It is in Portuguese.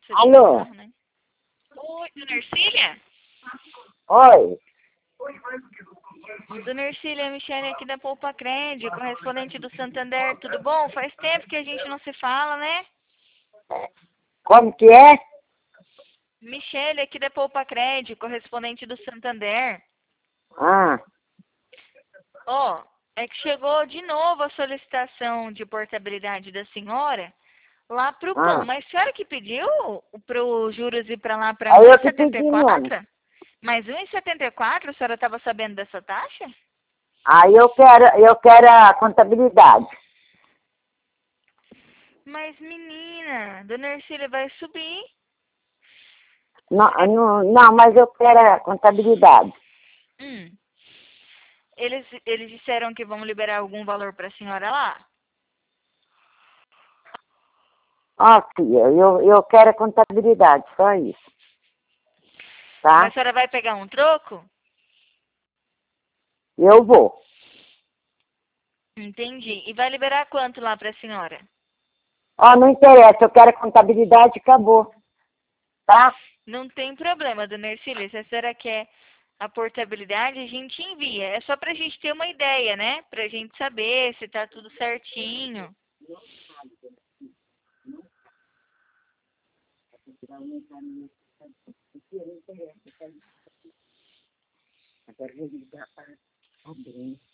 Alô? Né? Oi, dona Ercília? Oi. Dona Ercília, Michele aqui da Poupa Cred, correspondente do Santander, tudo bom? Faz tempo que a gente não se fala, né? Como que é? Michele aqui da Poupa Cred, correspondente do Santander. Ah, Ó, é que chegou de novo a solicitação de portabilidade da senhora lá pro PAN. ah. Mas a senhora que pediu pro juros ir pra lá pra Aí eu que pedi mesmo. 1,74? Mas 1,74, a senhora estava sabendo dessa taxa? Aí eu quero a contabilidade. Mas menina, dona Ercília vai subir. Não, não, mas eu quero a contabilidade. Hum. Eles disseram que vão liberar algum valor para a senhora lá? Ó, filha, eu quero a contabilidade, só isso. Mas a Tá? senhora vai pegar um troco? Eu vou. Entendi. E vai liberar quanto lá para a senhora? Ó, não interessa, eu quero a contabilidade e acabou. Tá? Não tem problema, dona Ercília. Se a senhora quer a portabilidade, a gente envia. É só para a gente ter uma ideia, né? Para a gente saber se tá tudo certinho. Agora eu vou ligar para a